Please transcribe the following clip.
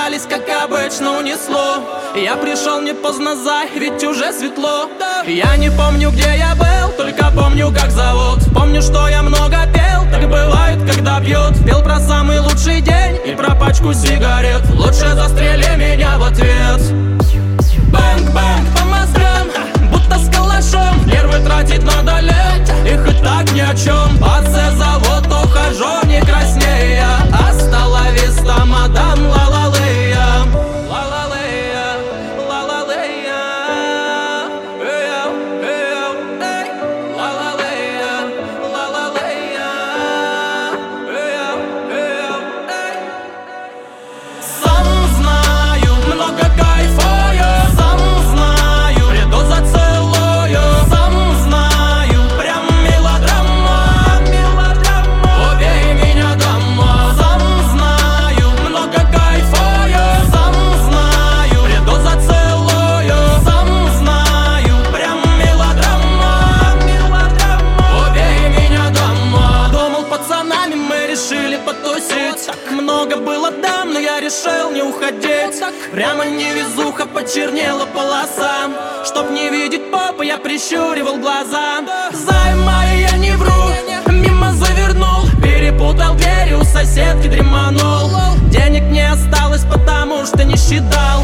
расстались, как обычно, унесло. Я пришел не поздно, зай, ведь уже светло. Я не помню, где я был, только помню, как зовут. Помню, что я много пел, так бывает, когда пьют. Пел про самый лучший день и про пачку сигарет. Лучше застрели меня в ответ. Бэнг-бэнг по мозгам, будто с калашом. Нервы тратить надо лет, их и так ни о чем. Паце зовут, ухожу не краснея. Hasta la vista, мадам, ла-ла-лея. Ла-ла-лея, ла-ла-лея. Ла-ла-лея, ла-ла-лея. Сам знаю, много кайфую. Сам знаю, приду зацелую. Сам знаю, прям мелодрама. Убей меня дома. Сам знаю, много кайфую. Сам знаю, приду зацелую. Сам знаю, прям мелодрама. Убей меня дома. Думал, пацанами мы решили потусить. Так много было дам, но я решил не уходить. Прямо невезуха, почернела полоса. Чтоб не видеть попу, я прищуривал глаза. Займая, я не вру, мимо завернул. Перепутал двери, у соседки дреманул. Денег не осталось, потому что не считал.